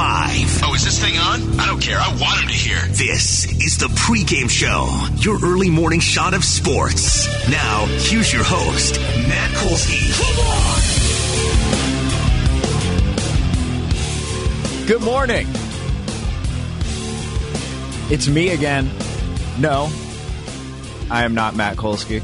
5. Oh, is this thing on? I don't care. I want him to hear. This is the pregame show, your early morning shot of sports. Now, here's your host, Matt Kolsky. Good morning. It's me again. No, I am not Matt Kolsky.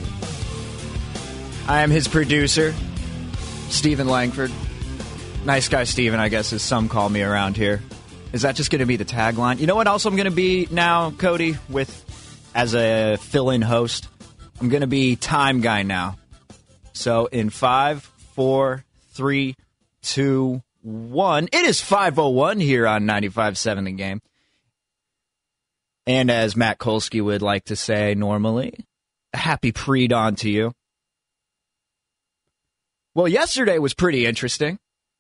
I am his producer, Stephen Langford. Nice guy Stephen, I guess, as some call me around here. Is that just going to be the tagline? You know what else I'm going to be now, Cody, as a fill-in host? I'm going to be time guy now. So in 5, 4, 3, 2, 1. It is 5:01 here on 95.7 The Game. And as Matt Kolsky would like to say normally, happy pre-dawn to you. Well, yesterday was pretty interesting.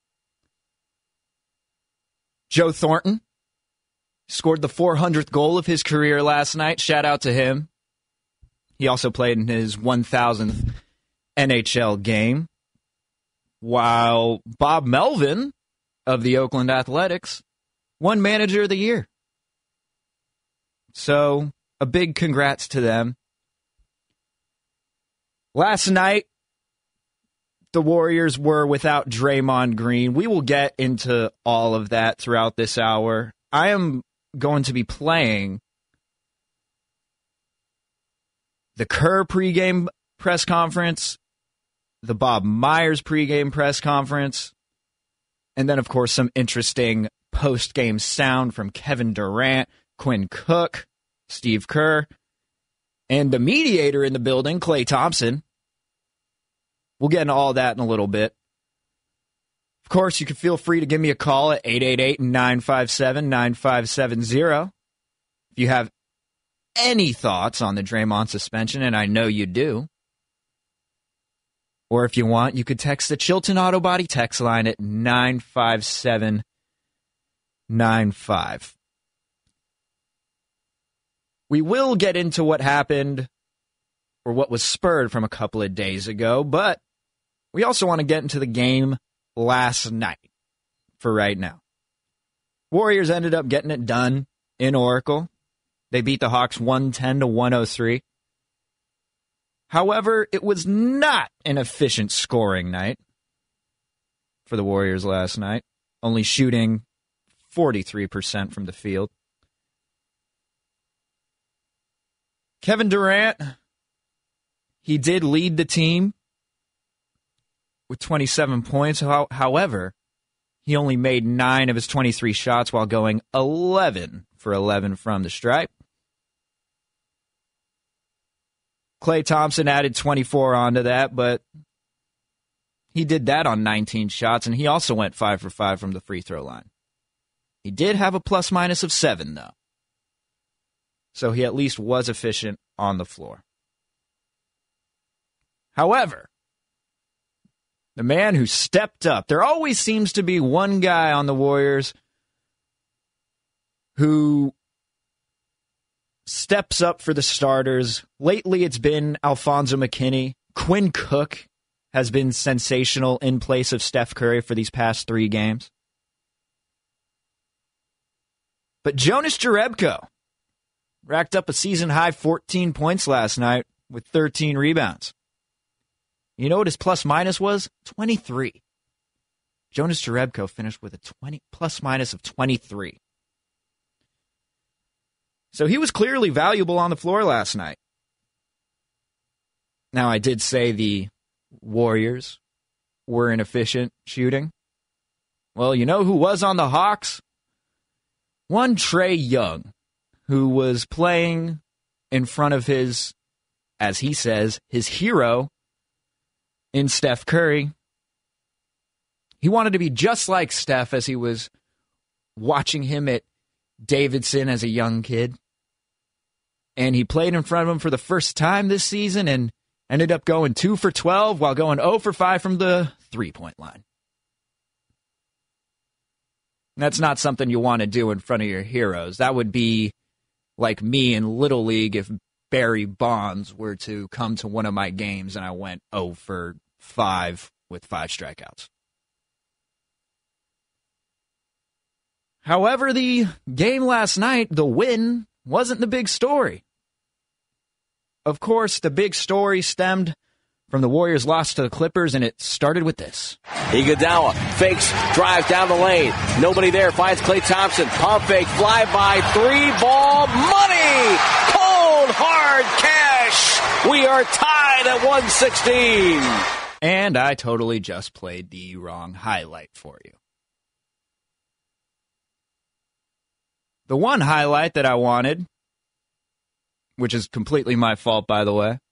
Joe Thornton scored the 400th goal of his career last night. Shout out to him. He also played in his 1,000th NHL game. While Bob Melvin of the Oakland Athletics won Manager of the Year. So, a big congrats to them. Last night, the Warriors were without Draymond Green. We will get into all of that throughout this hour. I am going to be playing the Kerr pregame press conference, the Bob Myers pregame press conference, and then, of course, some interesting post-game sound from Kevin Durant, Quinn Cook, Steve Kerr, and the mediator in the building, Klay Thompson. We'll get into all that in a little bit. Of course, you can feel free to give me a call at 888-957-9570. If you have any thoughts on the Draymond suspension, and I know you do. Or if you want, you could text the Chilton Auto Body text line at 95795. We will get into what happened or what was spurred from a couple of days ago, but we also want to get into the game last night for right now. Warriors ended up getting it done in Oracle. They beat the Hawks 110-103. However, it was not an efficient scoring night for the Warriors last night, only shooting 43% from the field. Kevin Durant, he did lead the team with 27 points. However, he only made 9 of his 23 shots while going 11 for 11 from the stripe. Klay Thompson added 24 onto that, but he did that on 19 shots, and he also went 5 for 5 from the free throw line. He did have a plus-minus of 7, though. So he at least was efficient on the floor. However, the man who stepped up, there always seems to be one guy on the Warriors who steps up for the starters. Lately, it's been Alfonso McKinney. Quinn Cook has been sensational in place of Steph Curry for these past 3 games. But Jonas Jerebko racked up a season-high 14 points last night with 13 rebounds. You know what his plus-minus was? 23. Jonas Jerebko finished with a plus-minus of 23. So he was clearly valuable on the floor last night. Now, I did say the Warriors were inefficient shooting. Well, you know who was on the Hawks? One Trae Young, who was playing in front of his, as he says, his hero in Steph Curry. He wanted to be just like Steph as he was watching him at Davidson as a young kid. And he played in front of him for the first time this season and ended up going 2 for 12 while going 0 for 5 from the three-point line. That's not something you want to do in front of your heroes. That would be like me in Little League if Barry Bonds were to come to one of my games and I went 0 for 5 with 5 strikeouts. However, the game last night, the win, wasn't the big story. Of course, the big story stemmed from the Warriors' loss to the Clippers, and it started with this. Iguodala fakes, drives down the lane. Nobody there, finds Klay Thompson. Pump fake, fly by, 3-ball, money! Cold, hard cash! We are tied at 116. And I totally just played the wrong highlight for you. The one highlight that I wanted, which is completely my fault, by the way,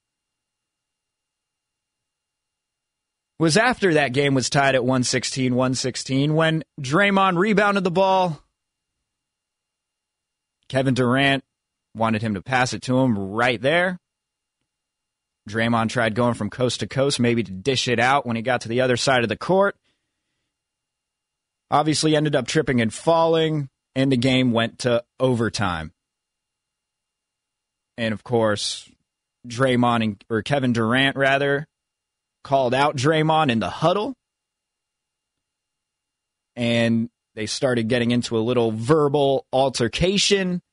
was after that game was tied at 116 when Draymond rebounded the ball. Kevin Durant wanted him to pass it to him right there. Draymond tried going from coast to coast, maybe to dish it out when he got to the other side of the court. Obviously ended up tripping and falling, and the game went to overtime. And of course, Kevin Durant, called out Draymond in the huddle. And they started getting into a little verbal altercation.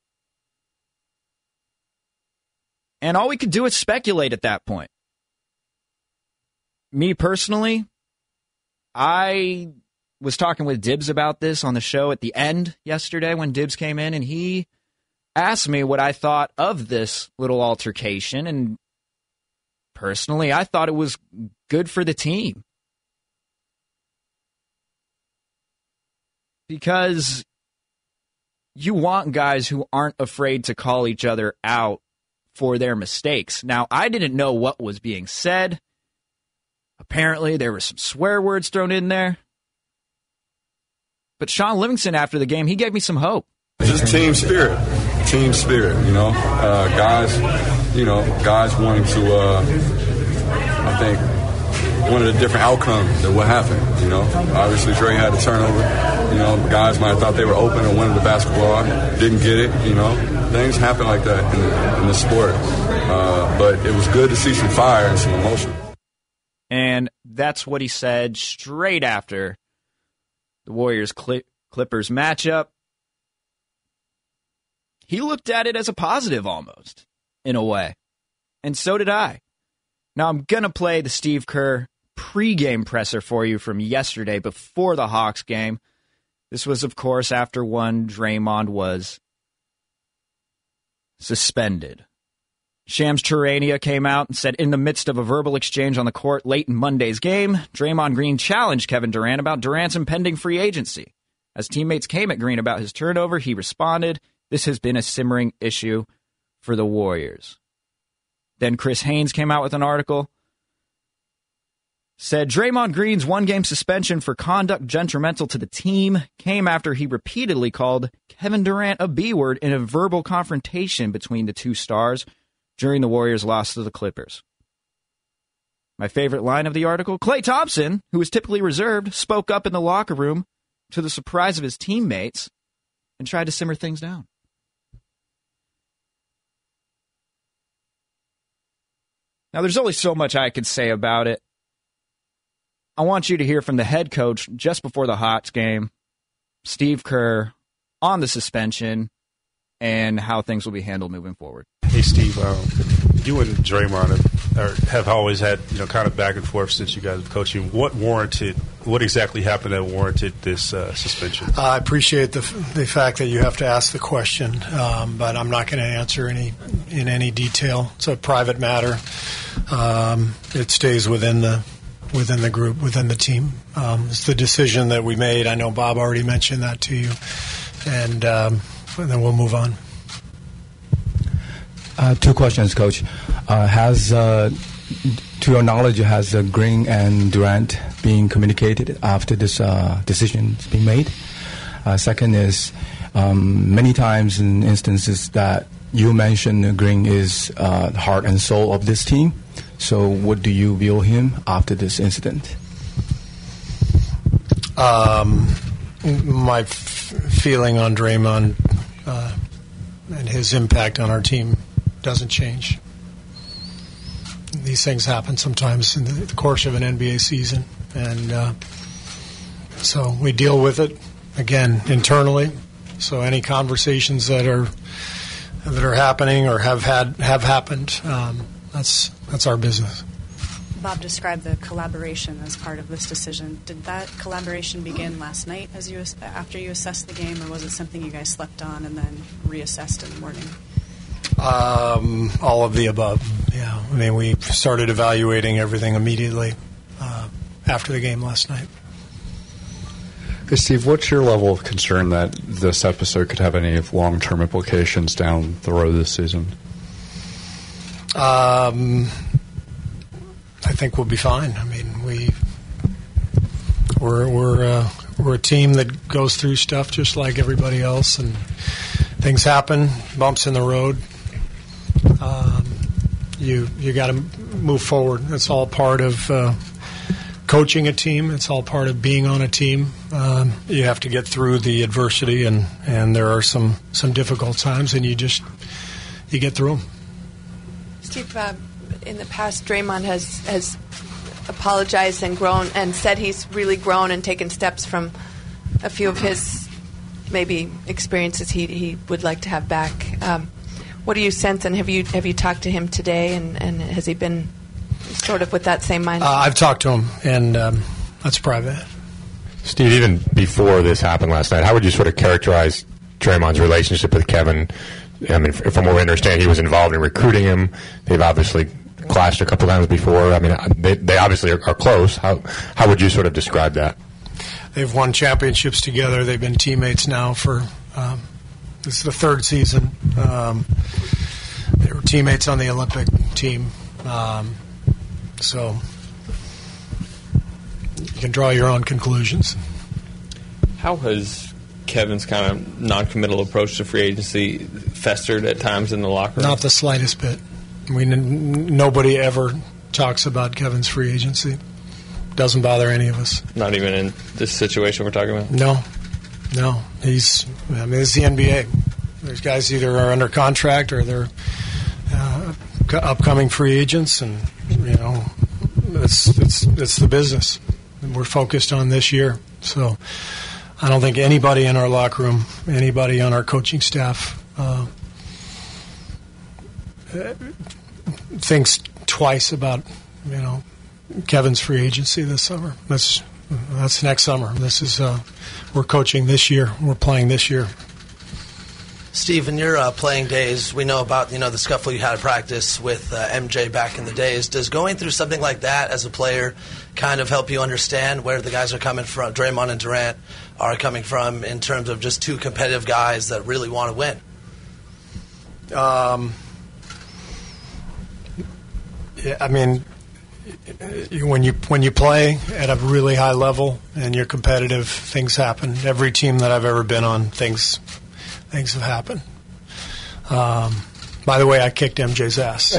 And all we could do is speculate at that point. Me personally, I was talking with Dibbs about this on the show at the end yesterday when Dibbs came in, and he asked me what I thought of this little altercation. And personally, I thought it was good for the team. Because you want guys who aren't afraid to call each other out for their mistakes. Now, I didn't know what was being said. Apparently, there were some swear words thrown in there. But Sean Livingston, after the game, he gave me some hope. Just team spirit, guys wanting to, I think, wanted a different outcome than what happened, Obviously, Dre had a turnover. Guys might have thought they were open and wanted the basketball, didn't get it, Things happen like that in the sport. But it was good to see some fire and some emotion. And that's what he said straight after the Warriors-Clippers matchup. He looked at it as a positive almost, in a way. And so did I. Now, I'm going to play the Steve Kerr pregame presser for you from yesterday before the Hawks game. This was, of course, after Draymond was suspended. Shams Charania came out and said, in the midst of a verbal exchange on the court late in Monday's game, Draymond Green challenged Kevin Durant about Durant's impending free agency. As teammates came at Green about his turnover, he responded, "This has been a simmering issue for the Warriors." Then Chris Haynes came out with an article, said Draymond Green's one-game suspension for conduct detrimental to the team came after he repeatedly called Kevin Durant a B-word in a verbal confrontation between the two stars during the Warriors' loss to the Clippers. My favorite line of the article, Klay Thompson, who is typically reserved, spoke up in the locker room to the surprise of his teammates and tried to simmer things down. Now, there's only so much I could say about it. I want you to hear from the head coach just before the Hawks game, Steve Kerr, on the suspension and how things will be handled moving forward. Hey, Steve, you and Draymond have always had, kind of back and forth since you guys have coaching. What exactly happened that warranted this suspension? I appreciate the fact that you have to ask the question, but I'm not going to answer in any detail. It's a private matter. It stays within the group, within the team. It's the decision that we made. I know Bob already mentioned that to you, and then we'll move on. Two questions, Coach. To your knowledge, has Green and Durant been communicated after this decision's been made? Second is, many times in instances that you mentioned Green is the heart and soul of this team. So what do you view him after this incident? My feeling on Draymond and his impact on our team doesn't change. These things happen sometimes in the course of an NBA season, and so we deal with it again, internally. So any conversations that are happening or have happened, that's our business. Bob described the collaboration as part of this decision. Did that collaboration begin last night after you assessed the game, or was it something you guys slept on and then reassessed in the morning? All of the above. Yeah, I mean, we started evaluating everything immediately after the game last night. Hey, Steve, what's your level of concern that this episode could have any long-term implications down the road this season? I think we'll be fine. I mean, we're a team that goes through stuff just like everybody else, and things happen, bumps in the road. You got to move forward. It's all part of coaching a team. It's all part of being on a team. You have to get through the adversity, and there are some difficult times, and you get through them. Steve, in the past, Draymond has apologized and grown and said he's really grown and taken steps from a few of his maybe experiences he would like to have back. What do you sense, and have you talked to him today, and has he been sort of with that same mindset? I've talked to him, and that's private. Steve, even before this happened last night, how would you sort of characterize Draymond's relationship with Kevin? I mean, from what we understand, he was involved in recruiting him. They've obviously clashed a couple times before. I mean, they obviously are close. How would you sort of describe that? They've won championships together. They've been teammates now for this is the third season. They were teammates on the Olympic team. So you can draw your own conclusions. How has Kevin's kind of non-committal approach to free agency festered at times in the locker room? Not the slightest bit. Nobody ever talks about Kevin's free agency. Doesn't bother any of us. Not even in this situation we're talking about? No. It's the NBA. There's guys either are under contract or they're upcoming free agents, and it's the business. We're focused on this year. So I don't think anybody in our locker room, anybody on our coaching staff thinks twice about Kevin's free agency this summer. That's next summer. This is we're coaching this year. We're playing this year. Steve, in your playing days, we know about the scuffle you had at practice with MJ back in the days. Does going through something like that as a player kind of help you understand where the guys are coming from, Draymond and Durant are coming from, in terms of just two competitive guys that really want to win? Yeah, I mean, when you play at a really high level and you're competitive, things happen. Every team that I've ever been on, things have happened. By the way, I kicked MJ's ass.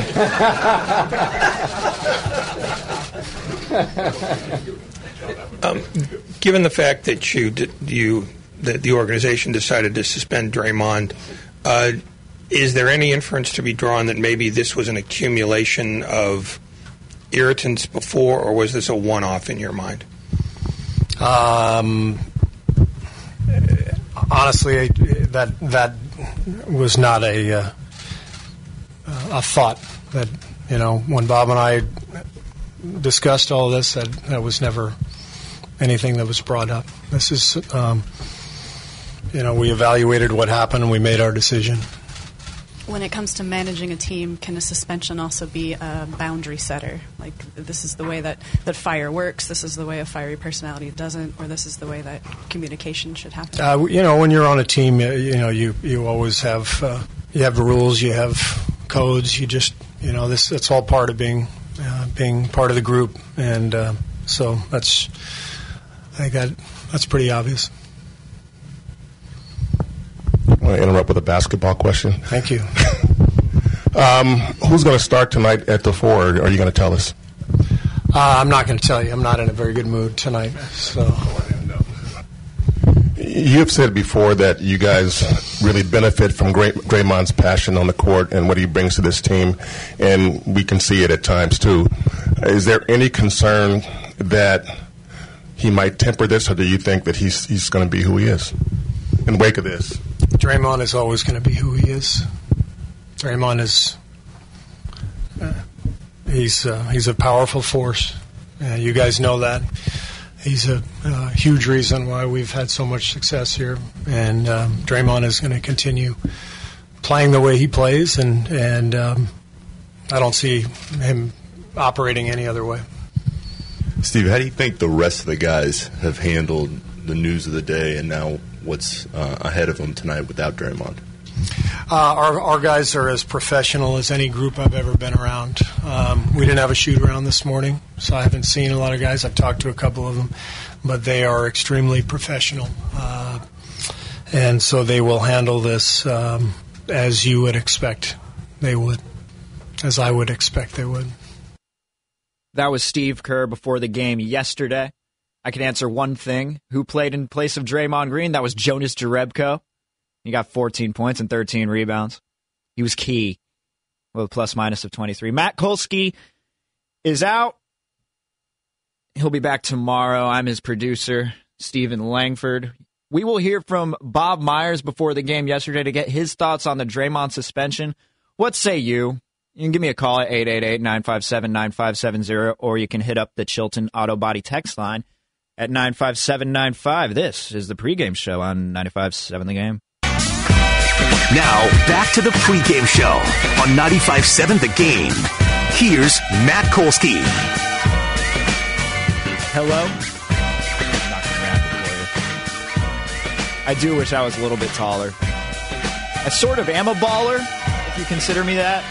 Given the fact that that the organization decided to suspend Draymond, is there any inference to be drawn that maybe this was an accumulation of irritants before, or was this a one-off in your mind? Honestly, that was not a thought that when Bob and I discussed all this, that was never anything that was brought up. This is we evaluated what happened and we made our decision. When it comes to managing a team, can a suspension also be a boundary setter? Like, this is the way that fire works, this is the way a fiery personality doesn't, or this is the way that communication should happen? When you're on a team, you always have you have rules, you have codes. You just it's all part of being part of the group, and so I think that's pretty obvious. I want to interrupt with a basketball question. Thank you. Who's going to start tonight at the 4? Or are you going to tell us? I'm not going to tell you. I'm not in a very good mood tonight. So you've said before that you guys really benefit from Draymond's passion on the court and what he brings to this team, and we can see it at times too. Is there any concern that he might temper this, or do you think that he's going to be who he is in wake of this? Draymond is always going to be who he is. Draymond is he's a powerful force. You guys know that. He's a huge reason why we've had so much success here, and Draymond is going to continue playing the way he plays, and I don't see him operating any other way. Steve, how do you think the rest of the guys have handled the news of the day and now what's ahead of them tonight without Draymond? Our guys are as professional as any group I've ever been around. We didn't have a shoot-around this morning, so I haven't seen a lot of guys. I've talked to a couple of them, but they are extremely professional. And so they will handle this as you would expect they would, as I would expect they would. That was Steve Kerr before the game yesterday. I can answer one thing. Who played in place of Draymond Green? That was Jonas Jerebko. He got 14 points and 13 rebounds. He was key with a plus-minus of 23. Matt Kolsky is out. He'll be back tomorrow. I'm his producer, Stephen Langford. We will hear from Bob Myers before the game yesterday to get his thoughts on the Draymond suspension. What say you? You can give me a call at 888-957-9570, or you can hit up the Chilton Auto Body text line at 95795. This is the pregame show on 95.7 The Game. Now, back to the pregame show on 95.7 The Game. Here's Matt Kolsky. Hello? I'm not gonna rap it for you. I do wish I was a little bit taller. I sort of am a baller, if you consider me that.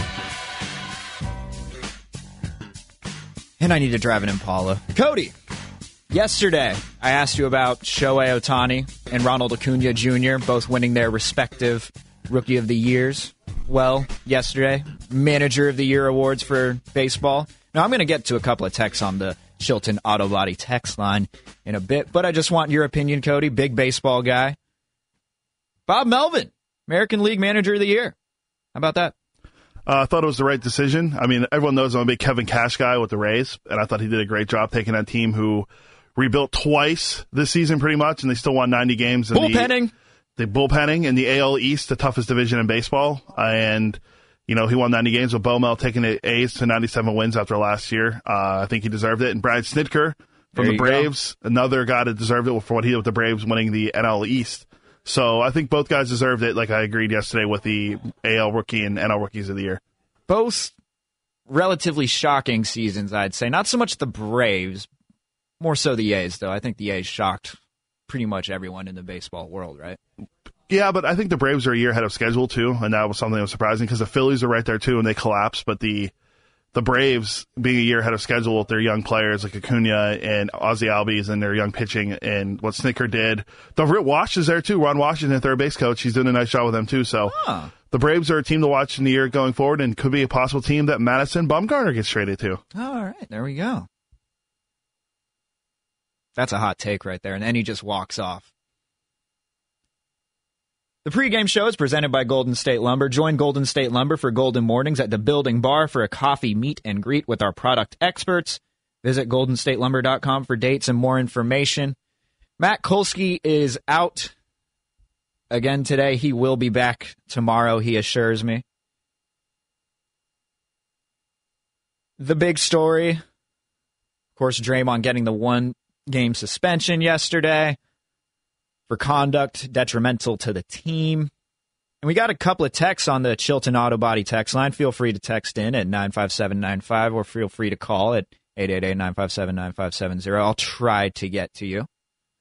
And I need to drive an Impala. Cody, yesterday I asked you about Shohei Ohtani and Ronald Acuna Jr., both winning their respective Rookie of the Years. Well, yesterday, Manager of the Year awards for baseball. Now, I'm going to get to a couple of texts on the Chilton Auto Body text line in a bit, but I just want your opinion, Cody, big baseball guy. Bob Melvin, American League Manager of the Year. How about that? I thought it was the right decision. I mean, everyone knows I'm a big Kevin Cash guy with the Rays, and I thought he did a great job taking that team who rebuilt twice this season pretty much, and they still won 90 games. Bullpenning. The bullpenning in the AL East, the toughest division in baseball. And, you know, he won 90 games with Bo Mel taking the A's to 97 wins after last year. I think he deserved it. And Brad Snitker from the Braves, another guy that deserved it for what he did with the Braves winning the NL East. So I think both guys deserved it, like I agreed yesterday with the AL Rookie and NL Rookies of the Year. Both relatively shocking seasons, I'd say. Not so much the Braves, more so the A's, though. I think the A's shocked pretty much everyone in the baseball world, right? Yeah, but I think the Braves are a year ahead of schedule, too, and that was something that was surprising because the Phillies are right there, too, and they collapsed, but the Braves being a year ahead of schedule with their young players like Acuna and Ozzie Albies and their young pitching and what Snitker did. The Wash is there, too. Ron Washington, third base coach. He's doing a nice job with them, too. So the Braves are a team to watch in the year going forward and could be a possible team that Madison Bumgarner gets traded to. All right, there we go. That's a hot take right there, and then he just walks off. The pregame show is presented by Golden State Lumber. Join Golden State Lumber for Golden Mornings at the Building Bar for a coffee, meet, and greet with our product experts. Visit goldenstatelumber.com for dates and more information. Matt Kolsky is out again today. He will be back tomorrow, he assures me. The big story, of course, Draymond getting the one-game suspension yesterday for conduct detrimental to the team. And we got a couple of texts on the Chilton Auto Body text line. Feel free to text in at 95795 or feel free to call at 888-957-9570. I'll try to get to you.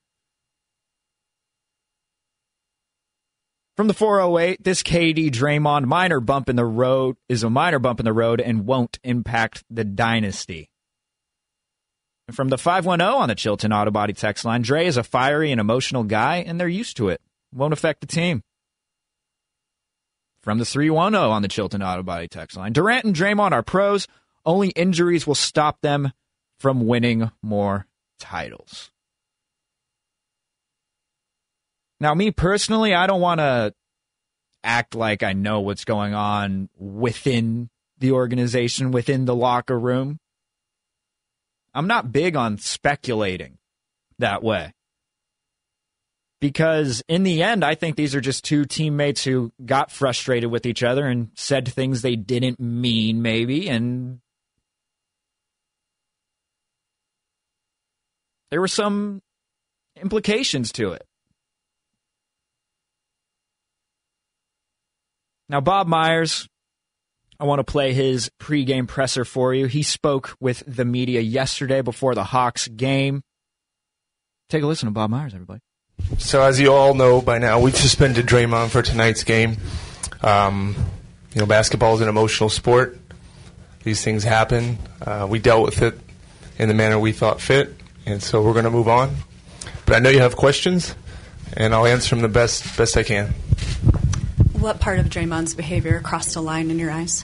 From the 408, this KD Draymond minor bump in the road is a minor bump in the road and won't impact the dynasty. From the 510 on the Chilton Auto Body text line, Dre is a fiery and emotional guy, and they're used to it. Won't affect the team. From the 310 on the Chilton Auto Body text line, Durant and Draymond are pros. Only injuries will stop them from winning more titles. Now, me personally, I don't want to act like I know what's going on within the organization, within the locker room. I'm not big on speculating that way. Because in the end, I think these are just two teammates who got frustrated with each other and said things they didn't mean, maybe, and there were some implications to it. Now, Bob Myers, I want to play his pregame presser for you. He spoke with the media yesterday before the Hawks game. Take a listen to Bob Myers, everybody. So as you all know by now, we've suspended Draymond for tonight's game. Basketball is an emotional sport. These things happen. We dealt with it in the manner we thought fit, and so we're going to move on. But I know you have questions, and I'll answer them the best I can. What part of Draymond's behavior crossed a line in your eyes?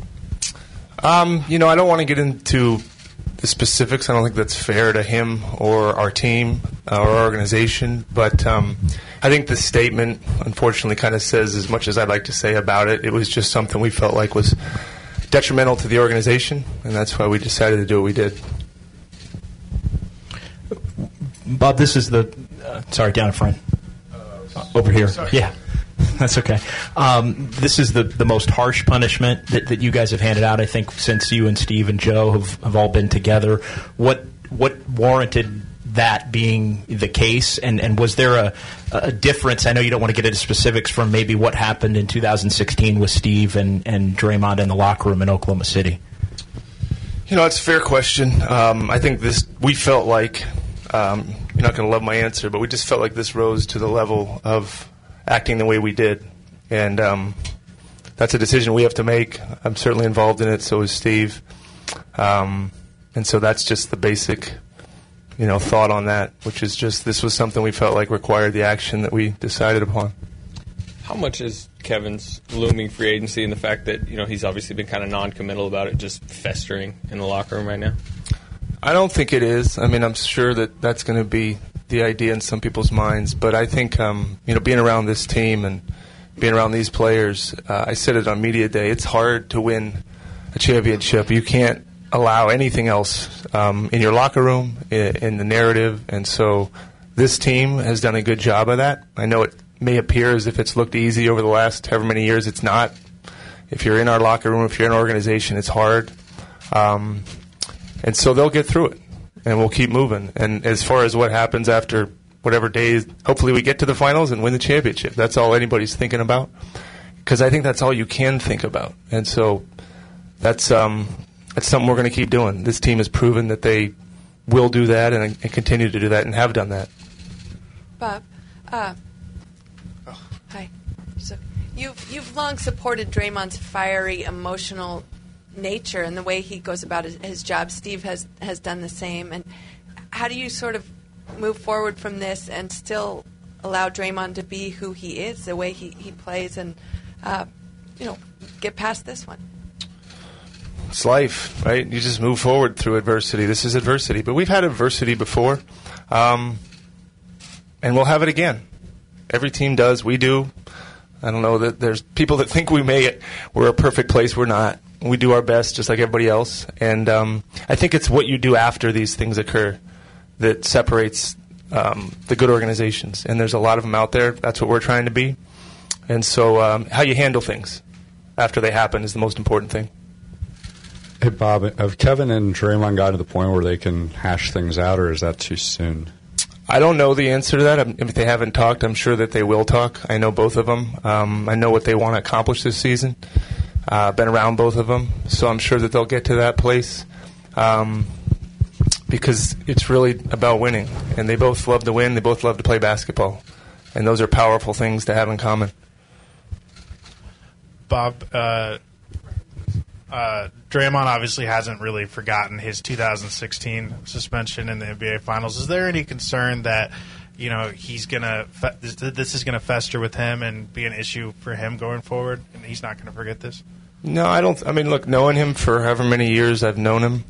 I don't want to get into the specifics. I don't think that's fair to him or our team or our organization. But I think the statement, unfortunately, kind of says as much as I'd like to say about it. It was just something we felt like was detrimental to the organization, and that's why we decided to do what we did. Bob, this is the sorry, down in front. Over here. Sorry. Yeah. That's okay. This is the most harsh punishment that you guys have handed out, I think, since you and Steve and Joe have all been together. What warranted that being the case, and was there a difference? I know you don't want to get into specifics from maybe what happened in 2016 with Steve and Draymond in the locker room in Oklahoma City. It's a fair question. I think we felt like, you're not going to love my answer, but we just felt like this rose to the level of acting the way we did, and that's a decision we have to make. I'm certainly involved in it, so is Steve, and so that's just the basic thought on that, which is just this was something we felt like required the action that we decided upon. How much is Kevin's looming free agency and the fact that he's obviously been kind of non-committal about it just festering in the locker room right now? I don't think it is. I mean, I'm sure that that's going to be the idea in some people's minds, but I think being around this team and being around these players, I said it on media day, it's hard to win a championship. You can't allow anything else in your locker room, in the narrative, and so this team has done a good job of that. I know it may appear as if it's looked easy over the last however many years. It's not. If you're in our locker room, if you're in an organization, it's hard, and so they'll get through it. And we'll keep moving. And as far as what happens after whatever days, hopefully we get to the finals and win the championship. That's all anybody's thinking about. Because I think that's all you can think about. And so that's something we're going to keep doing. This team has proven that they will do that and continue to do that and have done that. Bob, hi. So you've long supported Draymond's fiery, emotional nature and the way he goes about his job. Steve has done the same. And how do you sort of move forward from this and still allow Draymond to be who he is, the way he plays, and get past this one? It's life, right? You just move forward through adversity. This is adversity, but we've had adversity before, and we'll have it again. Every team does. We do. I don't know that there's people that think we're a perfect place. We're not. We do our best just like everybody else. And I think it's what you do after these things occur that separates the good organizations. And there's a lot of them out there. That's what we're trying to be. And so how you handle things after they happen is the most important thing. Hey, Bob, have Kevin and Draymond gotten to the point where they can hash things out, or is that too soon? I don't know the answer to that. If they haven't talked, I'm sure that they will talk. I know both of them. I know what they want to accomplish this season. Been around both of them, so I'm sure that they'll get to that place because it's really about winning. And they both love to win. They both love to play basketball. And those are powerful things to have in common. Bob, Draymond obviously hasn't really forgotten his 2016 suspension in the NBA Finals. Is there any concern that he's gonna this is gonna fester with him and be an issue for him going forward, and he's not gonna forget this? No, I don't. I mean, look, knowing him for however many years I've known him,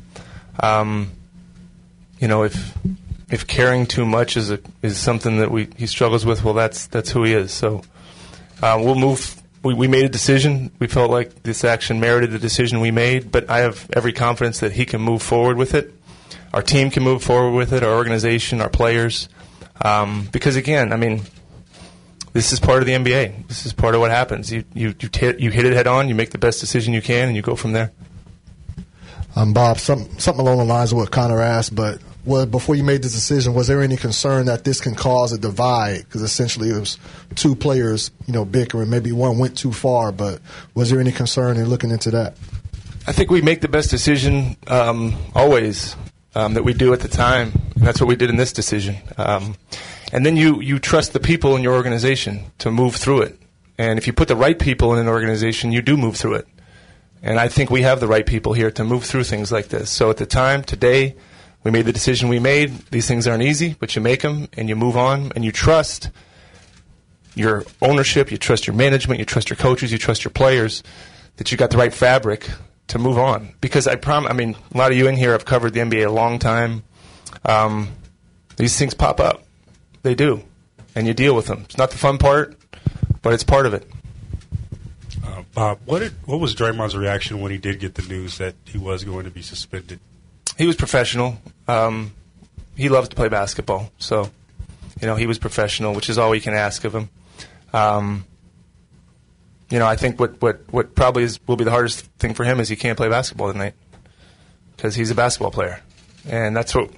if caring too much is something that he struggles with, well, that's who he is. So we'll move. We made a decision. We felt like this action merited the decision we made, but I have every confidence that he can move forward with it. our team can move forward with it, our organization, our players. Because again, I mean, this is part of the NBA. This is part of what happens. You hit it head on, you make the best decision you can, and you go from there. Bob, something along the lines of what Connor asked, but before you made this decision, was there any concern that this can cause a divide? Because essentially it was two players, bickering. Maybe one went too far, but was there any concern in looking into that? I think we make the best decision always that we do at the time, and that's what we did in this decision. And then you trust the people in your organization to move through it. And if you put the right people in an organization, you do move through it. And I think we have the right people here to move through things like this. So at the time, today, we made the decision we made. These things aren't easy, but you make them and you move on, and you trust your ownership, you trust your management, you trust your coaches, you trust your players, that you got the right fabric to move on. Because a lot of you in here have covered the NBA a long time. These things pop up. They do. And you deal with them. It's not the fun part, but it's part of it. Bob, what was Draymond's reaction when he did get the news that he was going to be suspended? He was professional. He loves to play basketball, so he was professional, which is all we can ask of him. I think what probably will be the hardest thing for him is he can't play basketball tonight because he's a basketball player, and that's what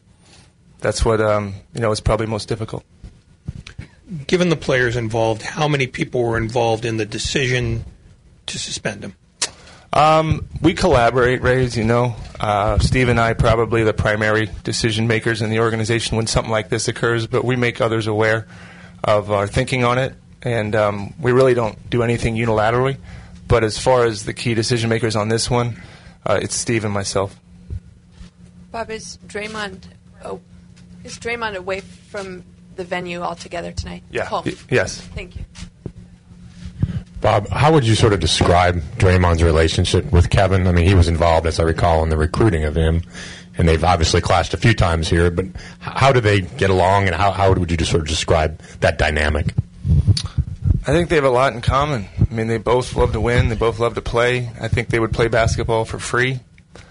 is probably most difficult. Given the players involved, how many people were involved in the decision to suspend him? We collaborate, Ray, as you know. Steve and I probably the primary decision makers in the organization when something like this occurs, but we make others aware of our thinking on it, and we really don't do anything unilaterally. But as far as the key decision makers on this one, it's Steve and myself. Bob, is Draymond away from the venue altogether tonight? Yeah. Home. Yes. Thank you. Bob, how would you sort of describe Draymond's relationship with Kevin? I mean, he was involved, as I recall, in the recruiting of him, and they've obviously clashed a few times here, but how do they get along, and how would you just sort of describe that dynamic? I think they have a lot in common. I mean, they both love to win. They both love to play. I think they would play basketball for free.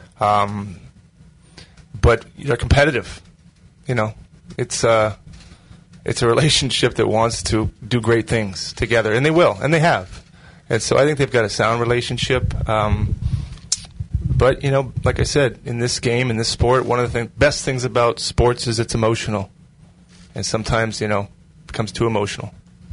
But they're competitive. It's a relationship that wants to do great things together, and they will, and they have. And so I think they've got a sound relationship. But, like I said, in this game, in this sport, one of the best things about sports is it's emotional. And sometimes, it becomes too emotional.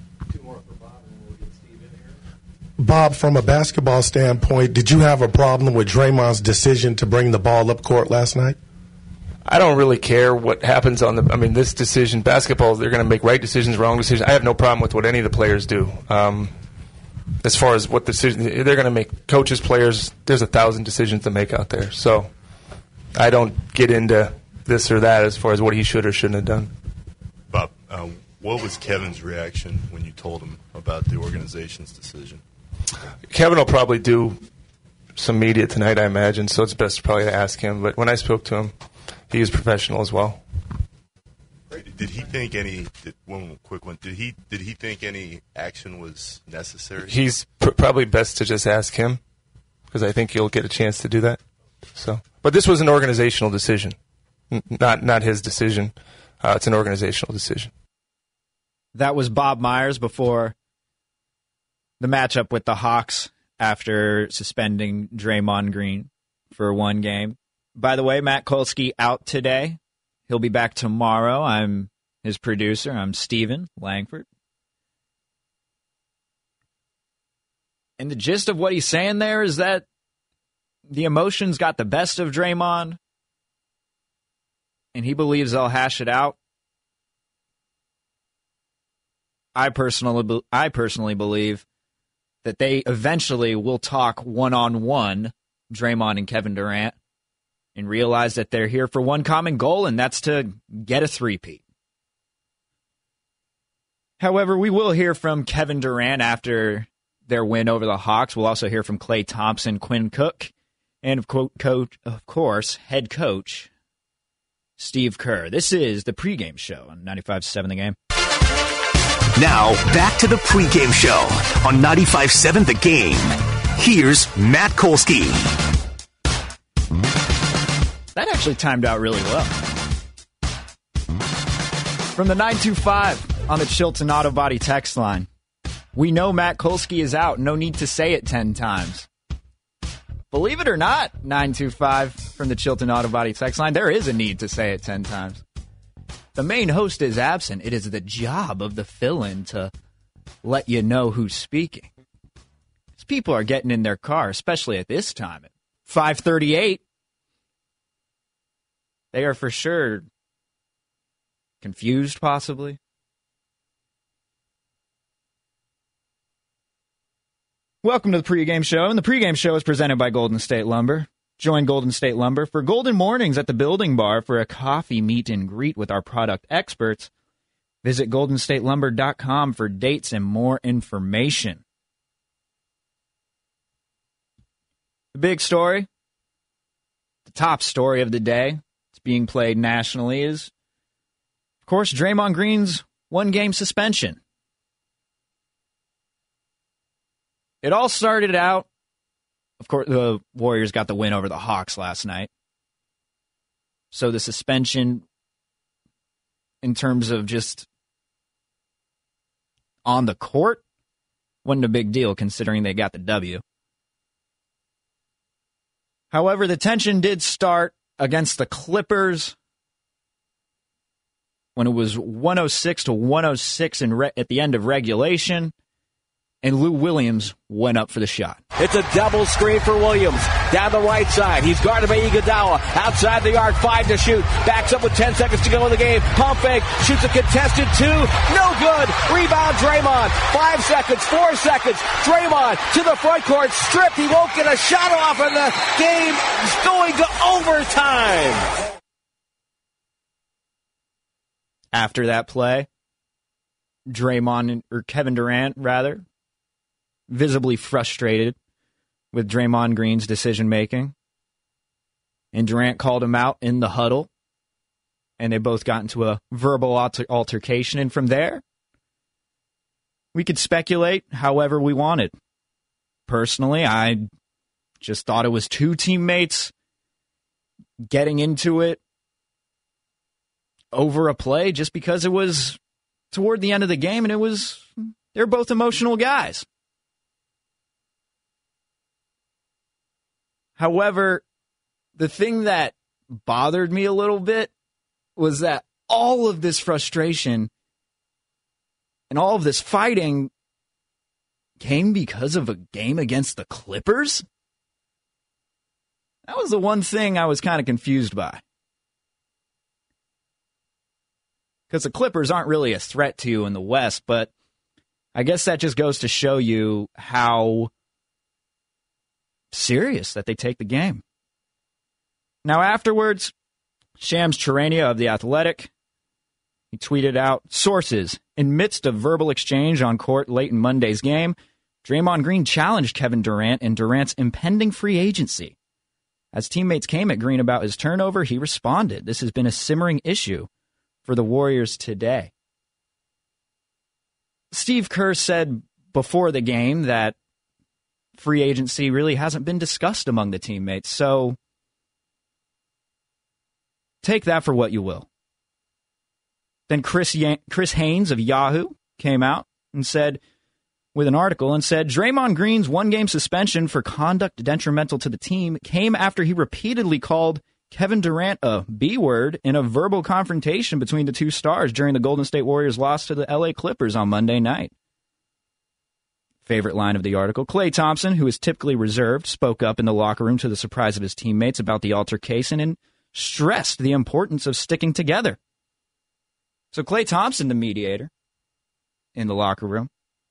Bob, from a basketball standpoint, did you have a problem with Draymond's decision to bring the ball up court last night? I don't really care what happens on this decision. Basketball, they're going to make right decisions, wrong decisions. I have no problem with what any of the players do. As far as what decision they're going to make, coaches, players, there's 1,000 decisions to make out there. So I don't get into this or that as far as what he should or shouldn't have done. Bob, what was Kevin's reaction when you told him about the organization's decision? Kevin will probably do some media tonight, I imagine, so it's best probably to ask him. But when I spoke to him, he was professional as well. Did he think one quick one? Did he think any action was necessary? He's probably best to just ask him, because I think he'll get a chance to do that. So, but this was an organizational decision, not his decision. It's an organizational decision. That was Bob Myers before the matchup with the Hawks after suspending Draymond Green for one game. By the way, Matt Kolsky out today. He'll be back tomorrow. I'm his producer. I'm Steven Langford. And the gist of what he's saying there is that the emotions got the best of Draymond, and he believes they'll hash it out. I personally believe that they eventually will talk one-on-one, Draymond and Kevin Durant, and realize that they're here for one common goal, and that's to get a three-peat. However, we will hear from Kevin Durant after their win over the Hawks. We'll also hear from Klay Thompson, Quinn Cook, and of course, head coach Steve Kerr. This is the pregame show on 95.7 The Game. Now, back to the pregame show on 95.7 The Game. Here's Matt Kolsky. That actually timed out really well. From the 925 on the Chilton Auto Body text line. We know Matt Kolsky is out. No need to say it 10 times. Believe it or not, 925 from the Chilton Auto Body text line, there is a need to say it 10 times. The main host is absent. It is the job of the fill-in to let you know who's speaking. These people are getting in their car, especially at this time. At 5:38, they are for sure confused, possibly. Welcome to the pregame show, and the pregame show is presented by Golden State Lumber. Join Golden State Lumber for Golden Mornings at the Building Bar for a coffee meet and greet with our product experts. Visit goldenstatelumber.com for dates and more information. The big story, the top story of the day, it's being played nationally, is, of course, Draymond Green's one-game suspension. It all started out, of course, the Warriors got the win over the Hawks last night. So the suspension, in terms of just on the court, wasn't a big deal considering they got the W. However, the tension did start against the Clippers when it was 106-106 at the end of regulation. And Lou Williams went up for the shot. It's a double screen for Williams. Down the right side. He's guarded by Iguodala. Outside the arc, 5 to shoot. Backs up with 10 seconds to go in the game. Pump fake. Shoots a contested 2. No good. Rebound Draymond. 5 seconds. 4 seconds. Draymond to the front court. Stripped. He won't get a shot off, and the game is going to overtime. After that play, Kevin Durant, visibly frustrated with Draymond Green's decision-making. And Durant called him out in the huddle. And they both got into a verbal altercation. And from there, we could speculate however we wanted. Personally, I just thought it was two teammates getting into it over a play just because it was toward the end of the game, and they're both emotional guys. However, the thing that bothered me a little bit was that all of this frustration and all of this fighting came because of a game against the Clippers. That was the one thing I was kind of confused by. Because the Clippers aren't really a threat to you in the West, but I guess that just goes to show you how serious that they take the game. Now afterwards, Shams Charania of The Athletic, he tweeted out, sources, in midst of verbal exchange on court late in Monday's game, Draymond Green challenged Kevin Durant in Durant's impending free agency. As teammates came at Green about his turnover, he responded, this has been a simmering issue for the Warriors today. Steve Kerr said before the game that free agency really hasn't been discussed among the teammates, so take that for what you will. Then Chris Haynes of Yahoo came out and said, with an article, and said, Draymond Green's one-game suspension for conduct detrimental to the team came after he repeatedly called Kevin Durant a B-word in a verbal confrontation between the two stars during the Golden State Warriors' loss to the LA Clippers on Monday night. Favorite line of the article, Klay Thompson, who is typically reserved, spoke up in the locker room to the surprise of his teammates about the altercation and stressed the importance of sticking together. So Klay Thompson, the mediator in the locker room.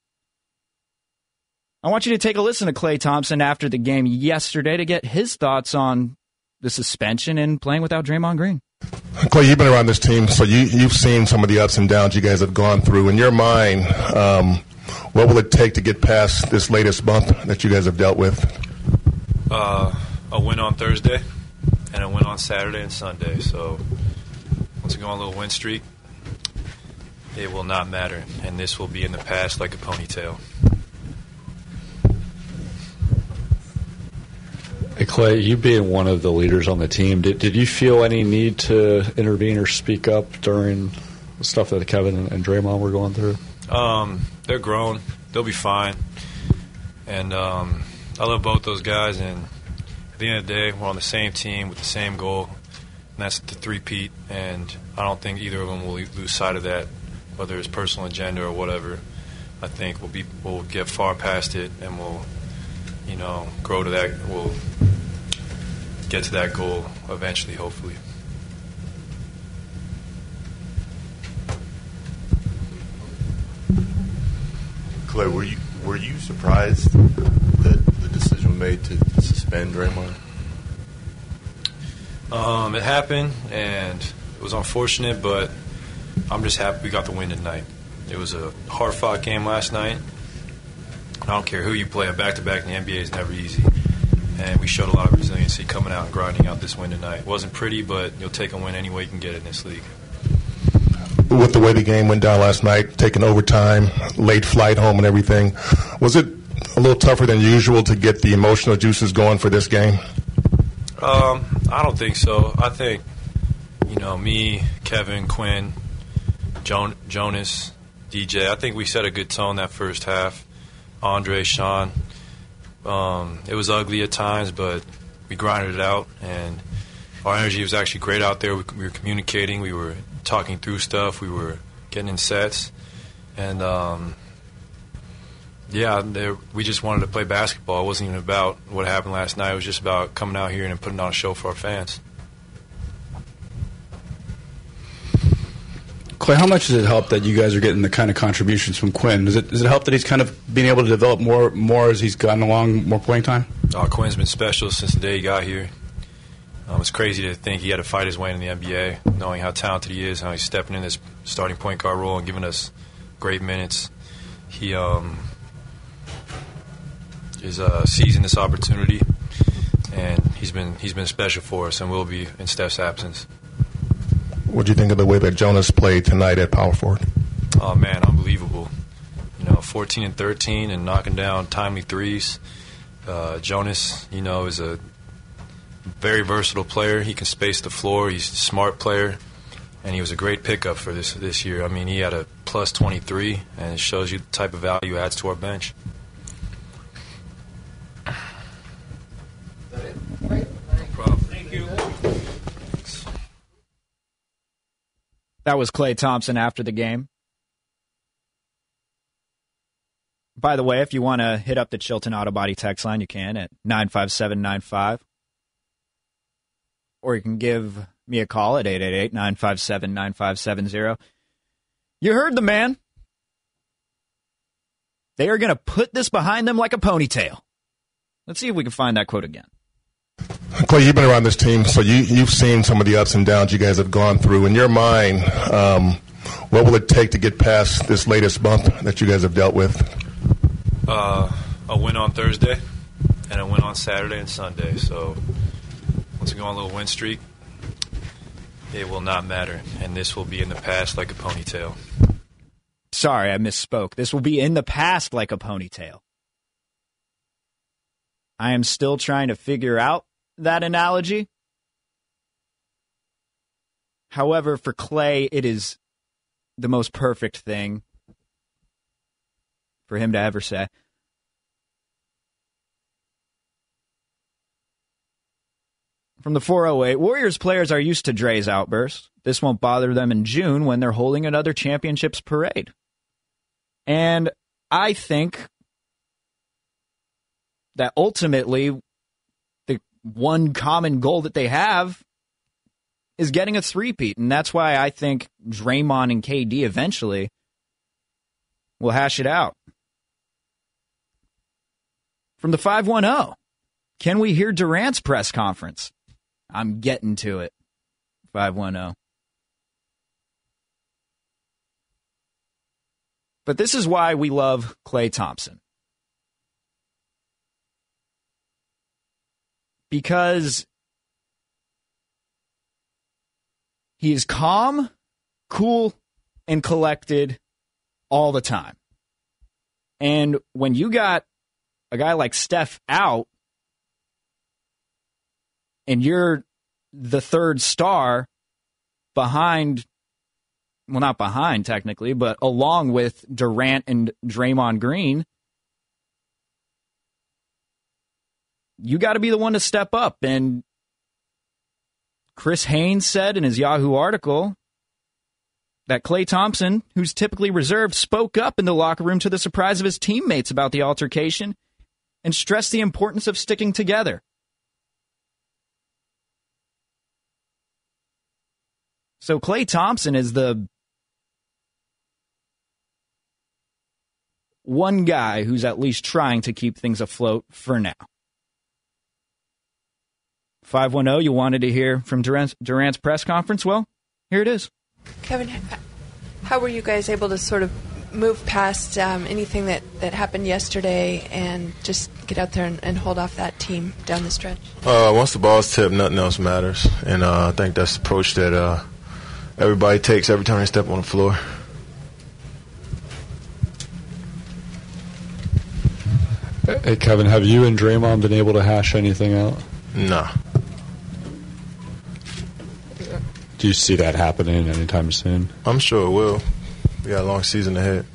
I want you to take a listen to Klay Thompson after the game yesterday to get his thoughts on the suspension and playing without Draymond Green. Klay, you've been around this team, so you've seen some of the ups and downs you guys have gone through. In your mind, what will it take to get past this latest bump that you guys have dealt with? A win on Thursday and a win on Saturday and Sunday. So once we go on a little win streak, it will not matter, and this will be in the past like a ponytail. Hey, Clay, you being one of the leaders on the team, did you feel any need to intervene or speak up during the stuff that Kevin and Draymond were going through? They're grown. They'll be fine. And I love both those guys. And at the end of the day, we're on the same team with the same goal, and that's the three-peat. And I don't think either of them will lose sight of that, whether it's personal agenda or whatever. I think we'll get far past it, and we'll grow to that. We'll get to that goal eventually, hopefully. Clay, were you surprised that the decision was made to suspend Draymond? It happened, and it was unfortunate, but I'm just happy we got the win tonight. It was a hard-fought game last night. I don't care who you play, a back-to-back in the NBA is never easy. And we showed a lot of resiliency coming out and grinding out this win tonight. It wasn't pretty, but you'll take a win any way you can get it in this league. With the way the game went down last night, taking overtime, late flight home and everything, was it a little tougher than usual to get the emotional juices going for this game? I don't think so. I think, me, Kevin, Quinn, Jonas, DJ, I think we set a good tone that first half. Andre, Sean. It was ugly at times, but we grinded it out, and our energy was actually great out there. We were communicating. We were talking through stuff. We were getting in sets. And, we just wanted to play basketball. It wasn't even about what happened last night. It was just about coming out here and putting on a show for our fans. Clay, how much does it help that you guys are getting the kind of contributions from Quinn? Does it help that he's kind of being able to develop more as he's gotten along, more playing time? Quinn's been special since the day he got here. It's crazy to think he had to fight his way into the NBA, knowing how talented he is, how he's stepping in this starting point guard role and giving us great minutes. He is seizing this opportunity, and he's been special for us, and will be in Steph's absence. What do you think of the way that Jonas played tonight at power forward? Oh, man, unbelievable. 14 and 13 and knocking down timely threes. Jonas, is a very versatile player. He can space the floor. He's a smart player, and he was a great pickup for this year. I mean, he had a plus 23, and it shows you the type of value he adds to our bench. That was Klay Thompson after the game. By the way, if you want to hit up the Chilton Auto Body text line, you can at 95795. Or you can give me a call at 888-957-9570. You heard the man. They are going to put this behind them like a ponytail. Let's see if we can find that quote again. Clay, you've been around this team, so you've seen some of the ups and downs you guys have gone through. In your mind, what will it take to get past this latest bump that you guys have dealt with? A win on Thursday and a win on Saturday and Sunday. So once we go on a little win streak, it will not matter, and this will be in the past like a ponytail. Sorry, I misspoke. This will be in the past like a ponytail. I am still trying to figure out that analogy. However, for Clay, it is the most perfect thing for him to ever say. From the 408, Warriors players are used to Dre's outburst. This won't bother them in June when they're holding another championships parade. And I think that ultimately the one common goal that they have is getting a three-peat. And that's why I think Draymond and KD eventually will hash it out. From the 510, can we hear Durant's press conference? I'm getting to it. 510. But this is why we love Klay Thompson. Because he is calm, cool, and collected all the time. And when you got a guy like Steph out, and you're the third star behind, well, not behind technically, but along with Durant and Draymond Green, you got to be the one to step up. And Chris Haynes said in his Yahoo article that Klay Thompson, who's typically reserved, spoke up in the locker room to the surprise of his teammates about the altercation and stressed the importance of sticking together. So Klay Thompson is the one guy who's at least trying to keep things afloat for now. 510, you wanted to hear from Durant's press conference? Well, here it is. Kevin, how were you guys able to sort of move past anything that happened yesterday and just get out there and hold off that team down the stretch? Once the ball's tipped, nothing else matters. And I think that's the approach that everybody takes every time they step on the floor. Hey, Kevin, have you and Draymond been able to hash anything out? Nah. Do you see that happening anytime soon? I'm sure it will. We got a long season ahead.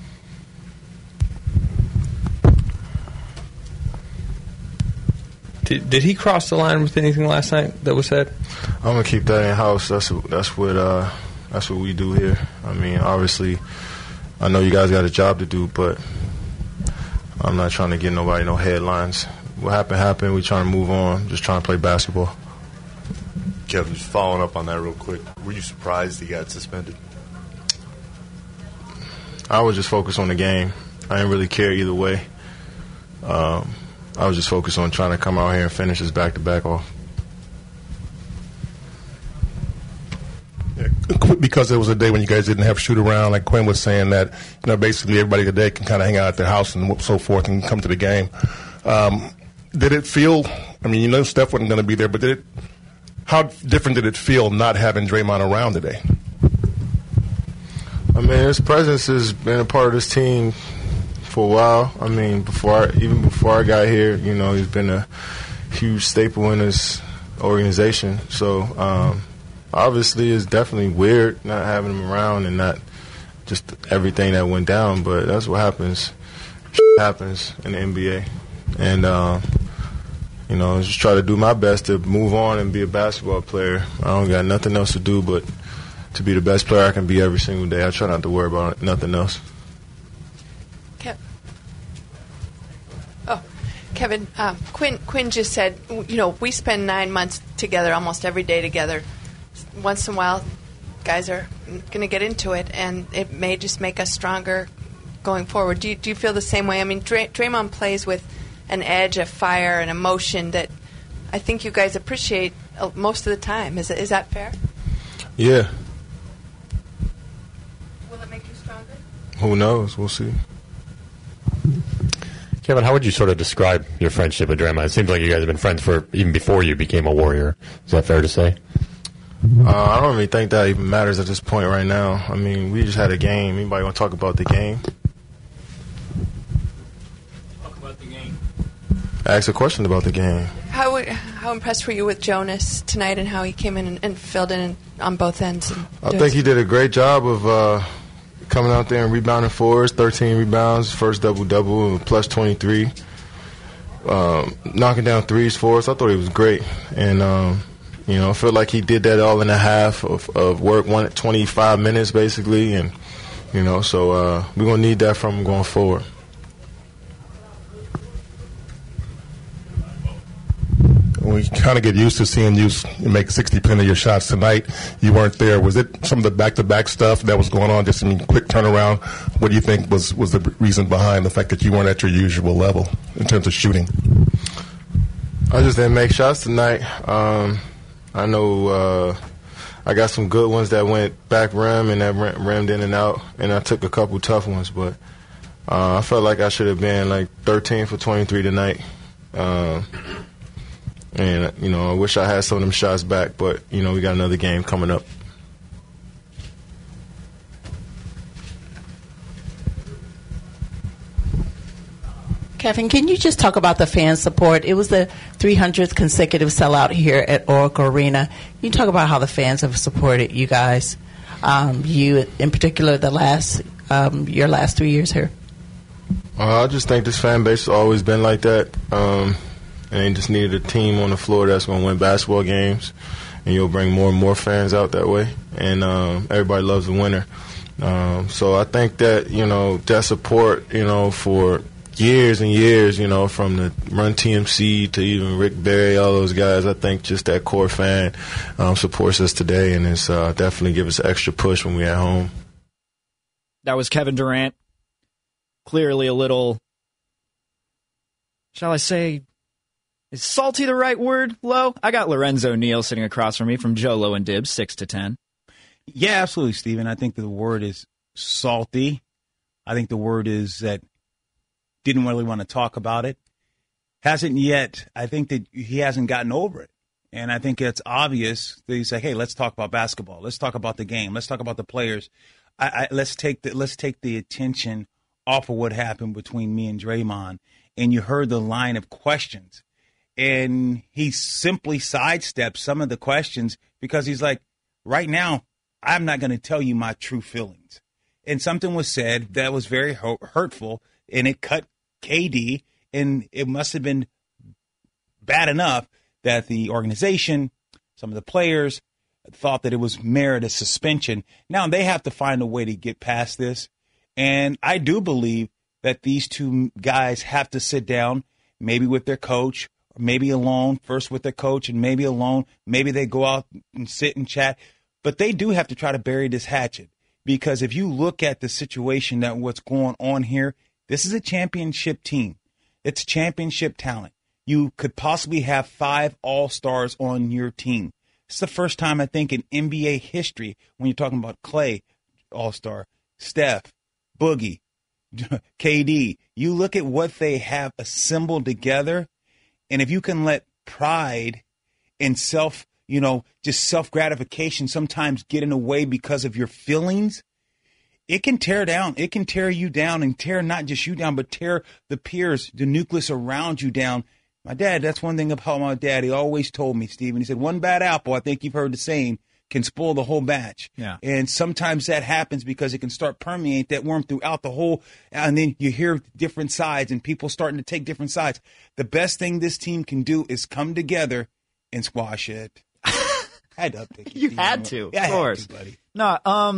Did he cross the line with anything last night that was said? I'm gonna keep that in house. That's what we do here. I mean, obviously, I know you guys got a job to do, but I'm not trying to get nobody no headlines. What happened. We trying to move on. Just trying to play basketball. Kevin, just following up on that real quick. Were you surprised he got suspended? I was just focused on the game. I didn't really care either way. I was just focused on trying to come out here and finish this back-to-back off. Because it was a day when you guys didn't have shoot around, like Quinn was saying, that basically everybody today can kind of hang out at their house and so forth and come to the game. Did it feel? I mean, Steph wasn't going to be there, but how different did it feel not having Draymond around today? I mean, his presence has been a part of this team for a while. I mean, even before I got here, he's been a huge staple in this organization. So obviously, it's definitely weird not having him around and not just everything that went down. But that's what happens. Happens in the NBA, and just try to do my best to move on and be a basketball player. I don't got nothing else to do but to be the best player I can be every single day. I try not to worry about nothing else. Kevin, Quinn just said, we spend 9 months together, almost every day together. Once in a while, guys are going to get into it, and it may just make us stronger going forward. Do you feel the same way? I mean, Draymond plays with an edge, a fire, an emotion that I think you guys appreciate most of the time. Is that fair? Yeah. Will it make you stronger? Who knows? We'll see. Kevin, how would you sort of describe your friendship with Draymond? It seems like you guys have been friends for even before you became a Warrior. Is that fair to say? I don't really think that even matters at this point right now. I mean, we just had a game. Anybody want to talk about the game? Talk about the game. Ask a question about the game. How impressed were you with Jonas tonight and how he came in and filled in on both ends? I think he did a great job of coming out there and rebounding for us. 13 rebounds, first double-double, plus 23. Knocking down threes for us. I thought he was great. And, I feel like he did that all in a half of work, 25 minutes basically. And, so we're going to need that from him going forward. We kind of get used to seeing you make 60% of your shots tonight. You weren't there. Was it some of the back-to-back stuff that was going on, just a quick turnaround? What do you think was the reason behind the fact that you weren't at your usual level in terms of shooting? I just didn't make shots tonight. I know I got some good ones that went back rim and that rimmed in and out, and I took a couple tough ones, but I felt like I should have been like 13 for 23 tonight. And, I wish I had some of them shots back, but, we got another game coming up. Kevin, can you just talk about the fan support? It was the 300th consecutive sellout here at Oracle Arena. Can you talk about how the fans have supported you guys? You, in particular, your last 3 years here. I just think this fan base has always been like that. And they just needed a team on the floor that's going to win basketball games, and you'll bring more and more fans out that way. And everybody loves a winner. So I think that, that support, for years and years, from the Run TMC to even Rick Barry, all those guys, I think just that core fan supports us today, and it's definitely give us an extra push when we're at home. That was Kevin Durant. Clearly a little, shall I say, is salty the right word, Lo? I got Lorenzo Neal sitting across from me from Joe Low and Dibs, 6 to 10. Yeah, absolutely, Stephen. I think the word is salty. I think the word is that didn't really want to talk about it. Hasn't yet. I think that he hasn't gotten over it. And I think it's obvious that he's like, hey, let's talk about basketball. Let's talk about the game. Let's talk about the players. Let's take the attention off of what happened between me and Draymond. And you heard the line of questions. And he simply sidestepped some of the questions because he's like, right now, I'm not going to tell you my true feelings. And something was said that was very hurtful, and it cut KD, and it must have been bad enough that the organization, some of the players, thought that it was merit a suspension. Now they have to find a way to get past this, and I do believe that these two guys have to sit down, maybe with their coach, or maybe alone, first with their coach and maybe alone. Maybe they go out and sit and chat, but they do have to try to bury this hatchet. Because if you look at the situation that what's going on here, this is a championship team. It's championship talent. You could possibly have 5 all-stars on your team. It's the first time, I think, in NBA history when you're talking about Clay, all-star, Steph, Boogie, KD. You look at what they have assembled together, and if you can let pride and just self-gratification sometimes get in the way because of your feelings, it can tear down. It can tear you down and tear not just you down, but tear the peers, the nucleus around you down. My dad, that's one thing about my dad. He always told me, Stephen, he said, one bad apple, I think you've heard the saying, can spoil the whole batch. Yeah. And sometimes that happens because it can start permeate that worm throughout the whole, and then you hear different sides and people starting to take different sides. The best thing this team can do is come together and squash it. Had to update you had to, yeah, of course, buddy. No,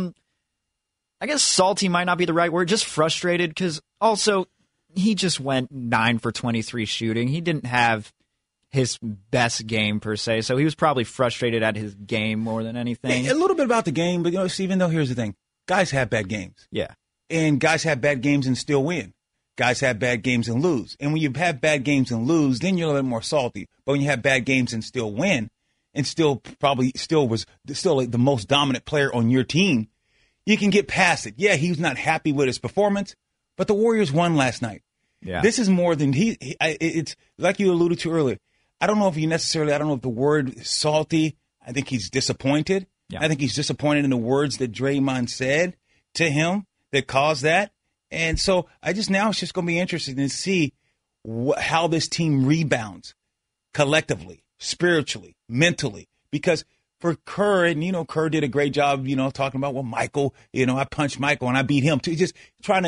I guess salty might not be the right word. Just frustrated because also he just went 9 for 23 shooting. He didn't have his best game per se, so he was probably frustrated at his game more than anything. A little bit about the game, but Stephen, though, here's the thing: guys have bad games. Yeah, and guys have bad games and still win. Guys have bad games and lose. And when you have bad games and lose, then you're a little more salty. But when you have bad games and still win, and still was like the most dominant player on your team, you can get past it. Yeah, he was not happy with his performance, but the Warriors won last night. Yeah. This is more than it's like you alluded to earlier. I don't know if the word is salty. I think he's disappointed. Yeah. I think he's disappointed in the words that Draymond said to him that caused that. And so now it's just going to be interesting to see how this team rebounds collectively, spiritually, mentally, because for Kerr, and Kerr did a great job, talking about, well, Michael, I punched Michael and I beat him too. Just trying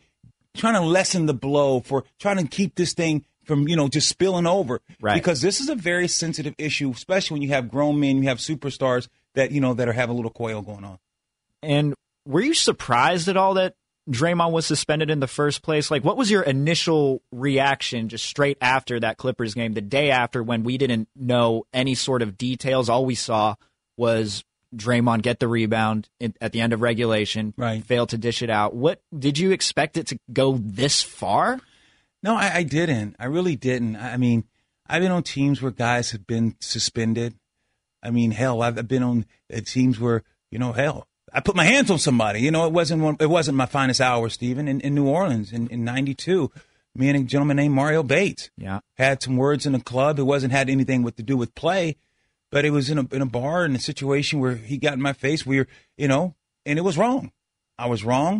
to lessen the blow, for trying to keep this thing from, just spilling over. Right. Because this is a very sensitive issue, especially when you have grown men, you have superstars that, that are having a little coil going on. And were you surprised at all that Draymond was suspended in the first place? Like, what was your initial reaction just straight after that Clippers game, the day after, when we didn't know any sort of details? All we saw was Draymond get the rebound at the end of regulation, right? Failed to dish it out. What did you expect it to go this far? No, I didn't. I really didn't. I mean, I've been on teams where guys have been suspended. I mean, hell, I've been on teams where, I put my hands on somebody. It wasn't my finest hour, Stephen, in New Orleans in 92. Me and a gentleman named Mario Bates had some words in a club. It had anything to do with play, but it was in a bar, in a situation where he got in my face. And it was wrong. I was wrong.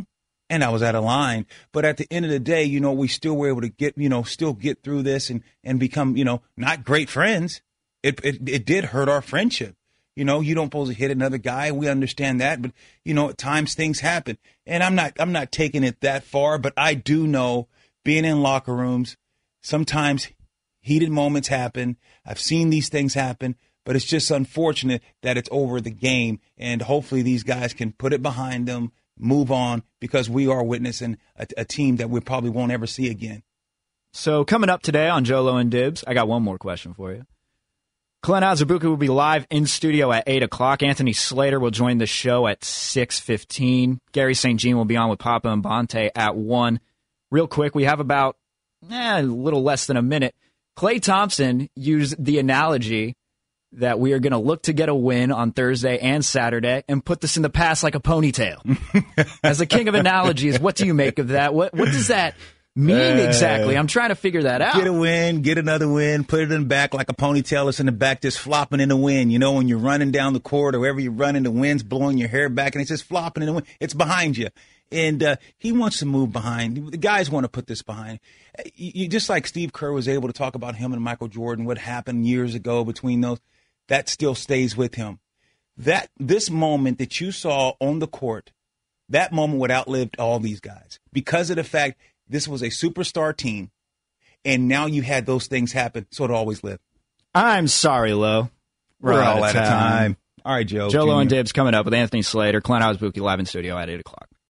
and I was out of line. But at the end of the day, you know, we still were able to get, you know, still get through this and become, you know, not great friends. It did hurt our friendship. You know, you don't supposed to hit another guy. We understand that, but you know, at times things happen. And I'm not taking it that far, but I do know, being in locker rooms, sometimes heated moments happen. I've seen these things happen, but it's just unfortunate that it's over the game. And hopefully these guys can put it behind them, move on, because we are witnessing a team that we probably won't ever see again. So coming up today on Jolo and Dibs, I got one more question for you. Glenn Azubuike will be live in studio at 8 o'clock. Anthony Slater will join the show at 6:15. Gary St. Jean will be on with Papa and Bonte at 1. Real quick, we have about a little less than a minute. Klay Thompson used the analogy that we are going to look to get a win on Thursday and Saturday and put this in the past like a ponytail. As the king of analogies, what do you make of that? What does that mean exactly? I'm trying to figure that out. Get a win, get another win, put it in the back like a ponytail. It's in the back just flopping in the wind. You know, when you're running down the court or wherever you're running, the wind's blowing your hair back and it's just flopping in the wind. It's behind you. And he wants to move behind. The guys want to put this behind. You just like Steve Kerr was able to talk about him and Michael Jordan, what happened years ago between those, that still stays with him. This moment that you saw on the court, that moment would outlive all these guys because of the fact this was a superstar team, and now you had those things happen, so it always lived. I'm sorry, Lo. We're all out of time. All right, Joe. Jolo and Dibs coming up with Anthony Slater, Glenn Azubuike live in studio at 8 o'clock.